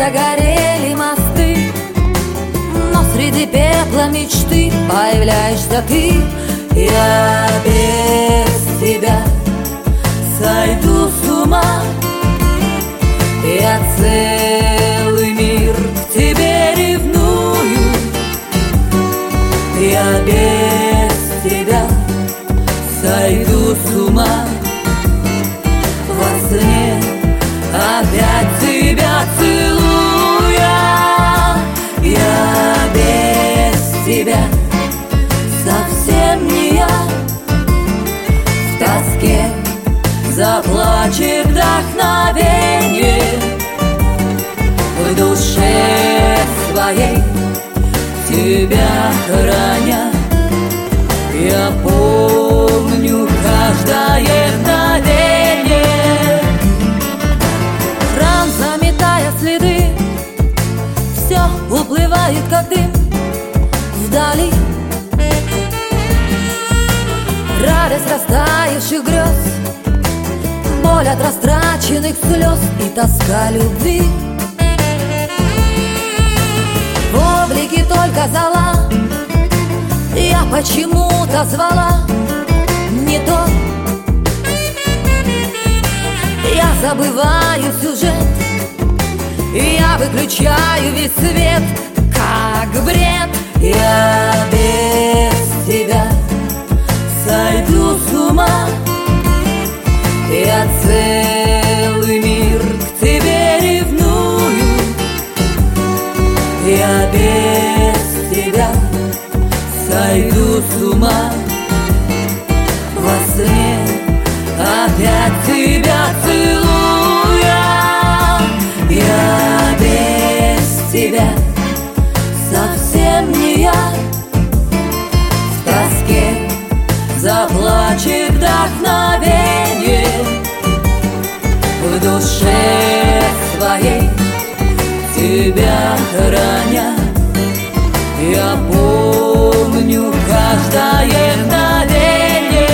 загорели мосты, но среди пепла мечты появляешься ты. Я без тебя сойду с ума, я целый мир к тебе ревную. Я без тебя сойду с ума, во сне опять тебя целуя. Я без тебя совсем не я, в тоске заплачет вдохновенье, в душе своей тебя храня. Я помню каждое мгновенье. Кран, заметая следы, все уплывает, как дым вдали. Радость растаявших грез, боль от растраченных слез и тоска любви. В облике только зола я почему-то звала не то. Я забываю сюжет, я выключаю весь свет, как бред. Я без тебя сойду с ума, я целый мир к тебе ревную. Я без тебя сойду с ума, во сне опять тебя целуя. Я без тебя совсем не я, в тоске заплачет вдохновенье, в душе своей тебя храня. Я помню каждое мгновенье.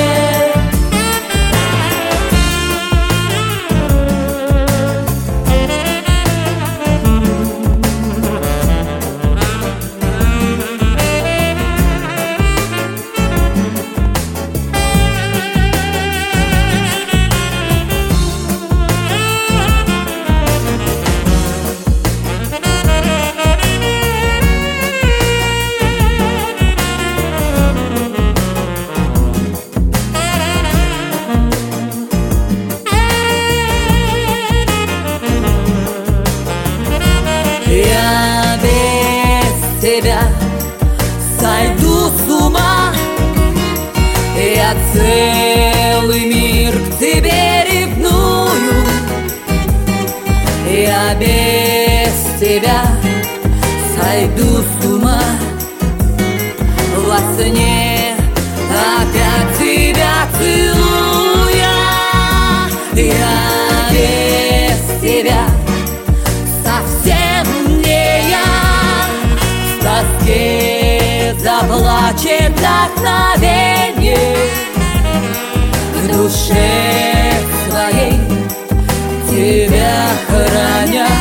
Я без тебя сойду с ума, я целый мир к тебе ревную. Я без тебя сойду с ума, во сне опять тебя целуя. Я без тебя совсем не я, в тоске заплачет вдохновенье, в душе своей тебя храня.